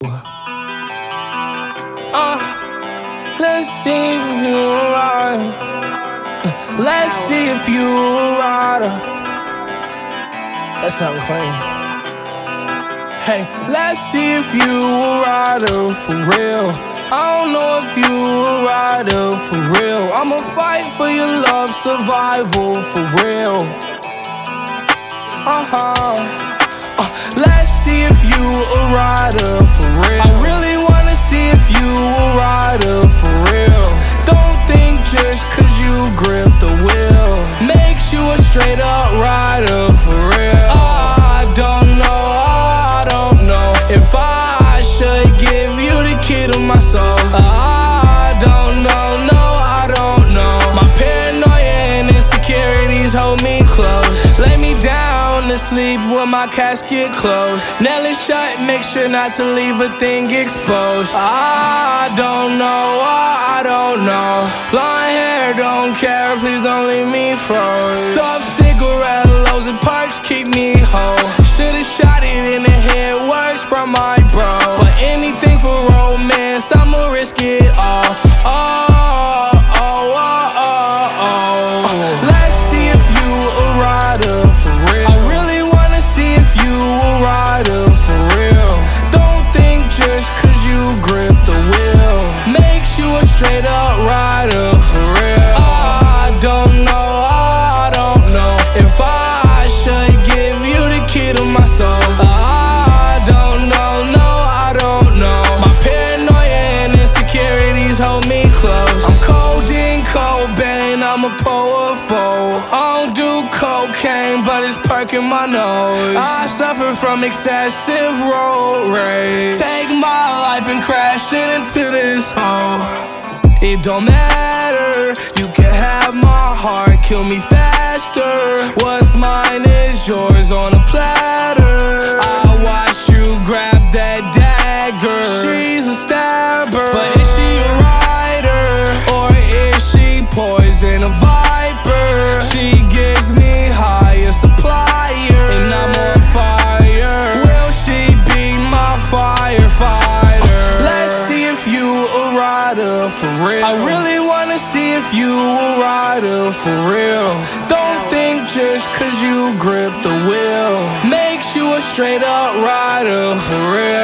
Let's see if you a rider. Let's see if you a rider. That sound clean. Hey, let's see if you a rider for real. I don't know if you a rider for real. I'ma fight for your love, survival for real. Let's see if you a rider for real. I really wanna see if you a rider for real. Don't think just cause you grip the wheel makes you a straight up rider for real. I don't know if I should give you the key to my soul. I don't know. My paranoia and insecurities hold me close. Lay me down to sleep with my casket closed. Nail it shut, make sure not to leave a thing exposed. I don't know. Blonde hair, don't care, please don't leave me froze. Stuffed cigarette loads and parks keep me whole. Should've shot it in the head, words from my bro. But anything for romance, I'ma risk it all. Let's see if you a rider for real. I really wanna see if you a rider for real. Don't think just cause you grip the wheel makes you a straight up rider for real. I don't know if I should give you the key to my soul. I don't know. My paranoia and insecurities hold me close. I'm Codeine, Cobain, I'm a powerful. I don't do cocaine, but it's perking my nose. I suffer from excessive road rage. Take my life and crash it into this hole. It don't matter, you can have my heart, kill me faster. What's mine is yours on a platter. I watched you grab that dagger. She's a stabber, but is she a rider? Or is she poison, a viper? She gives me higher supplier, and I'm on fire. Will she be my firefighter? Let's see if you a rider for real. I really wanna see if you a rider for real. Don't think just cause you grip the wheel makes you a straight up rider for real.